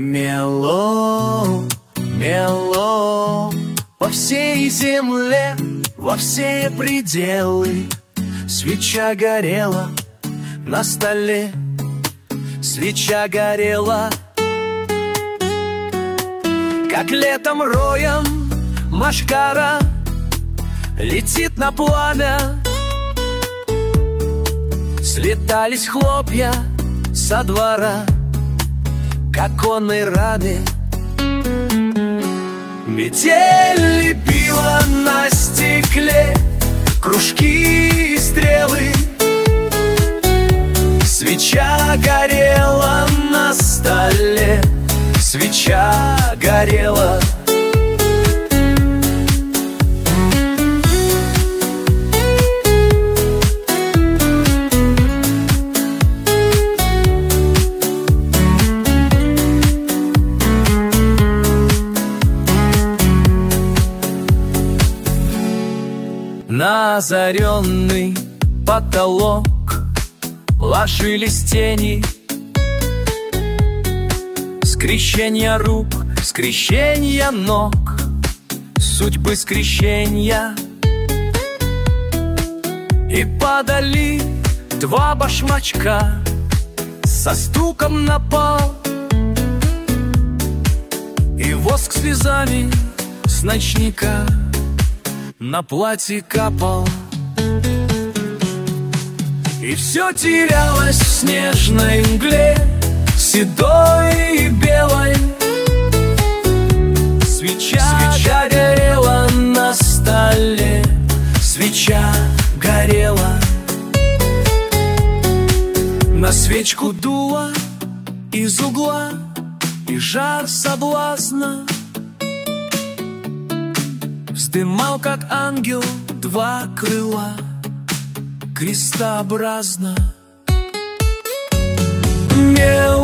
Мело, мело, по всей земле, во все пределы свеча горела на столе, свеча горела. Как летом роем машкара летит на пламя, слетались хлопья со двора к оконной раме. Метель лепила на стекле кружки и стрелы, свеча горела на столе, свеча горела. На озаренный потолок ложились тени, скрещения рук, скрещения ног, судьбы скрещения. И падали два башмачка со стуком на пол, и воск слезами с ночника на платье капал. И все терялось в снежной мгле, седой и белой. Свеча горела на столе, свеча горела. На свечку дуло из угла, и жар соблазна вздымал, как ангел, два крыла крестообразно. Мел